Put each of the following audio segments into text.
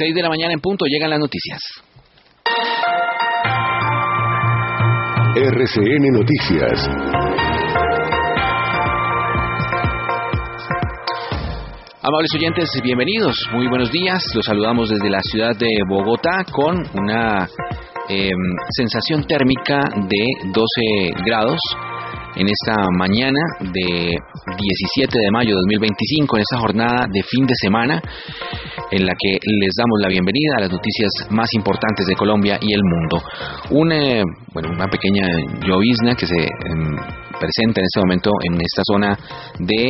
6 de la mañana en punto, llegan las noticias. RCN Noticias. Amables oyentes, bienvenidos, muy buenos días. Los saludamos desde la ciudad de Bogotá con una sensación térmica de 12 grados en esta mañana de 17 de mayo de 2025, en esta jornada de fin de semana en la que les damos la bienvenida a las noticias más importantes de Colombia y el mundo. Una pequeña llovizna que se presenta en este momento en esta zona de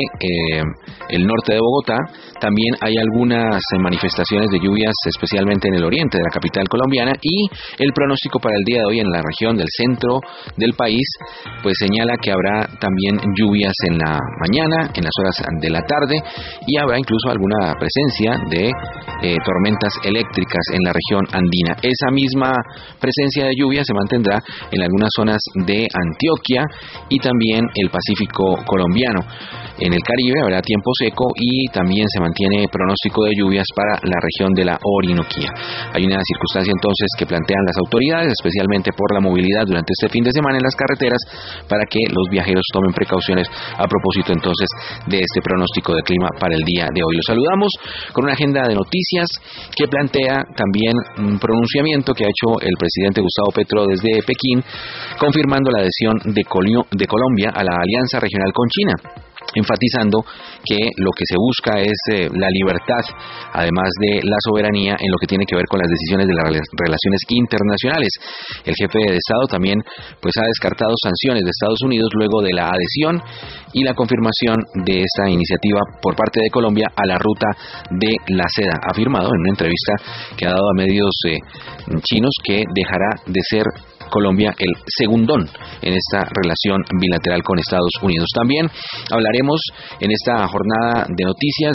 el norte de Bogotá. También hay algunas manifestaciones de lluvias, especialmente en el oriente de la capital colombiana, y el pronóstico para el día de hoy en la región del centro del país pues señala que habrá también lluvias en la mañana, en las horas de la tarde, y habrá incluso alguna presencia de tormentas eléctricas en la región andina. Esa misma presencia de lluvia se mantendrá en algunas zonas de Antioquia y también el Pacífico colombiano. En el Caribe habrá tiempo seco y también se mantiene pronóstico de lluvias para la región de la Orinoquía. Hay una circunstancia entonces que plantean las autoridades, especialmente por la movilidad durante este fin de semana en las carreteras, para que los viajeros tomen precauciones a propósito entonces de este pronóstico de clima para el día de hoy. Los saludamos con una agenda de noticias que plantea también un pronunciamiento que ha hecho el presidente Gustavo Petro desde Pekín, confirmando la adhesión de Colombia a la alianza regional con China, enfatizando que lo que se busca es la libertad, además de la soberanía en lo que tiene que ver con las decisiones de las relaciones internacionales. El jefe de Estado también pues ha descartado sanciones de Estados Unidos luego de la adhesión y la confirmación de esta iniciativa por parte de Colombia a la ruta de la seda. Ha afirmado en una entrevista que ha dado a medios chinos que dejará de ser Colombia el segundón en esta relación bilateral con Estados Unidos. También hablaremos en esta jornada de noticias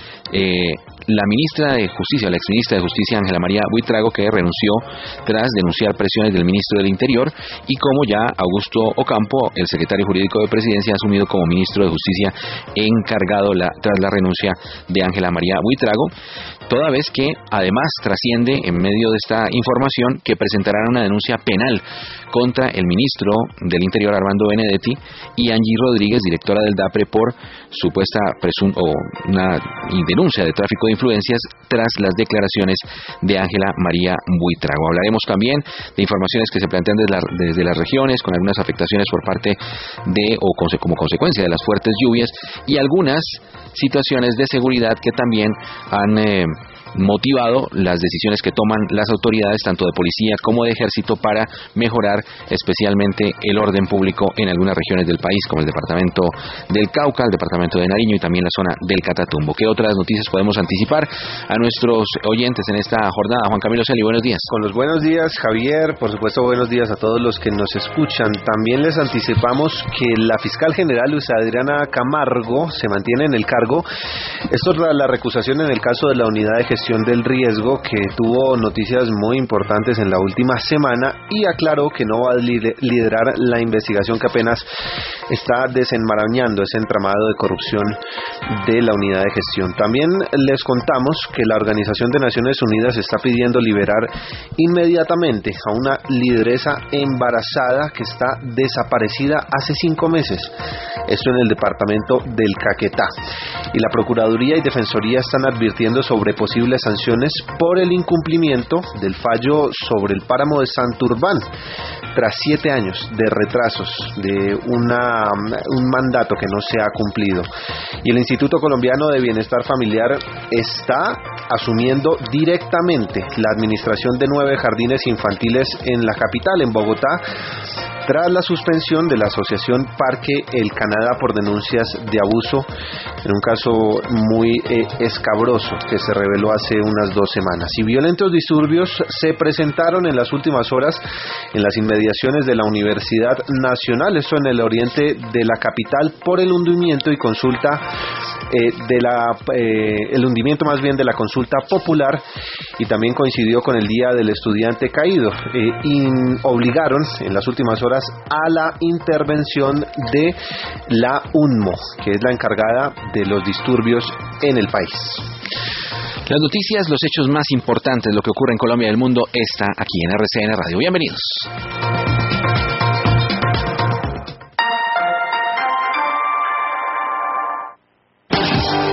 de la ministra de Justicia, la exministra de Justicia Ángela María Buitrago, que renunció tras denunciar presiones del ministro del Interior, y como ya Augusto Ocampo, el secretario jurídico de Presidencia, ha asumido como ministro de Justicia encargado tras la renuncia de Ángela María Buitrago, toda vez que además trasciende en medio de esta información que presentarán una denuncia penal contra el ministro del Interior Armando Benedetti y Angie Rodríguez, directora del DAPRE, por supuesta una denuncia de tráfico de influencias tras las declaraciones de Ángela María Buitrago. Hablaremos también de informaciones que se plantean desde las regiones, con algunas afectaciones por parte de como consecuencia de las fuertes lluvias, y algunas situaciones de seguridad que también han motivado las decisiones que toman las autoridades tanto de policía como de ejército para mejorar especialmente el orden público en algunas regiones del país, como el departamento del Cauca, el departamento de Nariño y también la zona del Catatumbo. ¿Qué otras noticias podemos anticipar a nuestros oyentes en esta jornada? Juan Camilo Celi, buenos días. Con los buenos días, Javier, por supuesto buenos días a todos los que nos escuchan. También les anticipamos que la fiscal general Luisa Adriana Camargo se mantiene en el cargo. Esto es la recusación en el caso de la unidad de gestión del riesgo, que tuvo noticias muy importantes en la última semana y aclaró que no va a liderar la investigación que apenas está desenmarañando ese entramado de corrupción de la unidad de gestión. También les contamos que la Organización de Naciones Unidas está pidiendo liberar inmediatamente a una lideresa embarazada que está desaparecida hace 5 meses. Esto en el departamento del Caquetá. Y la Procuraduría y Defensoría están advirtiendo sobre posibles sanciones por el incumplimiento del fallo sobre el páramo de Santurbán, tras 7 años de retrasos de un mandato que no se ha cumplido. Y el Instituto Colombiano de Bienestar Familiar está asumiendo directamente la administración de 9 jardines infantiles en la capital, en Bogotá, tras la suspensión de la asociación Parque El Canadá por denuncias de abuso en un caso muy escabroso que se reveló hace unas 2 semanas. Y violentos disturbios se presentaron en las últimas horas en las inmediaciones de la Universidad Nacional, esto en el oriente de la capital, por el hundimiento y consulta el hundimiento más bien de la consulta popular, y también coincidió con el Día del Estudiante Caído. Obligaron en las últimas horas a la intervención de la UNMO, que es la encargada de los disturbios en el país. Las noticias, los hechos más importantes, lo que ocurre en Colombia y el mundo, está aquí en RCN Radio. Bienvenidos.